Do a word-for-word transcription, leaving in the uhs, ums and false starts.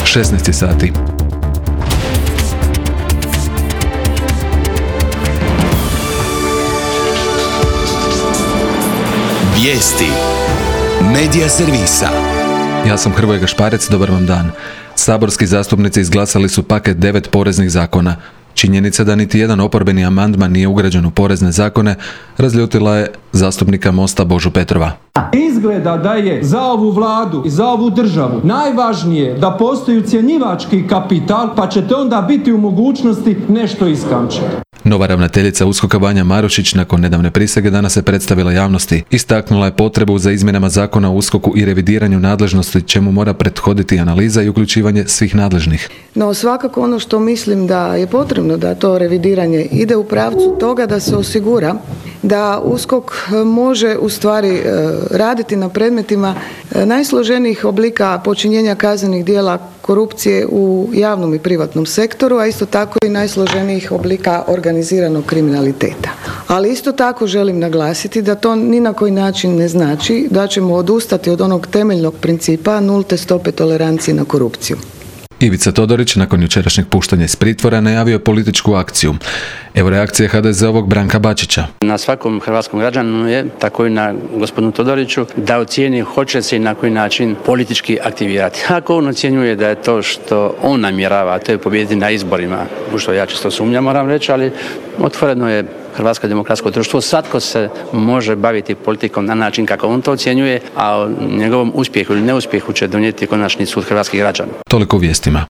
šesnaest sati. Vijesti Medija servisa. Ja sam Hrvoje Gašparec, dobar vam dan. Saborski zastupnici izglasali su paket devet poreznih zakona. Činjenica da niti jedan oporbeni amandman nije ugrađen u porezne zakone razljutila je zastupnika Mosta Božu Petrova. Izgleda da je za ovu vladu i za ovu državu najvažnije da postoji ucjenjivački kapital, pa ćete onda biti u mogućnosti nešto iskamčiti. Nova ravnateljica USKOK-a Vanja Marušić nakon nedavne prisege danas se predstavila javnosti. Istaknula je potrebu za izmjenama zakona o USKOK-u i revidiranju nadležnosti, čemu mora prethoditi analiza i uključivanje svih nadležnih. No svakako ono što mislim da je potrebno da to revidiranje ide u pravcu toga da se osigura da USKOK može u stvari raditi na predmetima najsloženijih oblika počinjenja kaznenih djela korupcije u javnom i privatnom sektoru, a isto tako i najsloženijih oblika organiziranog kriminaliteta. Ali isto tako želim naglasiti da to ni na koji način ne znači da ćemo odustati od onog temeljnog principa nulte stope tolerancije na korupciju. Ivica Todorić nakon jučerašnjeg puštanja iz pritvora najavio političku akciju. Evo reakcije ha de ze-ovog Branka Bačića. Na svakom hrvatskom građaninu je, tako i na gospodinu Todoriću, da ocijeni hoće se i na koji način politički aktivirati. Ako on ocjenjuje da je to što on namjerava, a to je pobijediti na izborima, u što ja čisto sumnjam, moram reći, ali otvoreno je Hrvatsko demokratsko društvo, svatko se može baviti politikom na način kako on to ocjenjuje, a o njegovom uspjehu ili neuspjehu će donijeti konačni sud hrvatskih građana. Toliko u vijestima.